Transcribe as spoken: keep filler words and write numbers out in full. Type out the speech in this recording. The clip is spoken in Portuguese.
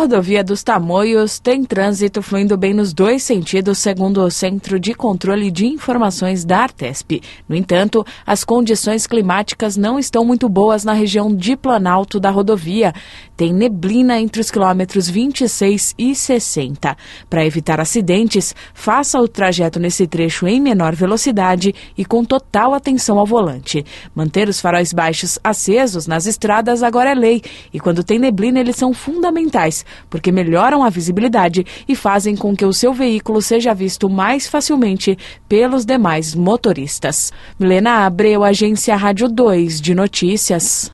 rodovia dos Tamoios tem trânsito fluindo bem nos dois sentidos, segundo o Centro de Controle de Informações da Artesp. No entanto, as condições climáticas não estão muito boas na região de Planalto da rodovia. Tem neblina entre os quilômetros vinte e seis e sessenta. Para evitar acidentes, faça o trajeto nesse trecho em menor velocidade e com total atenção ao volante. Manter os faróis baixos acesos nas estradas agora é lei, e quando tem neblina eles são fundamentais, porque melhoram a visibilidade e fazem com que o seu veículo seja visto mais facilmente pelos demais motoristas. Milena Abreu, Agência Rádio dois de Notícias.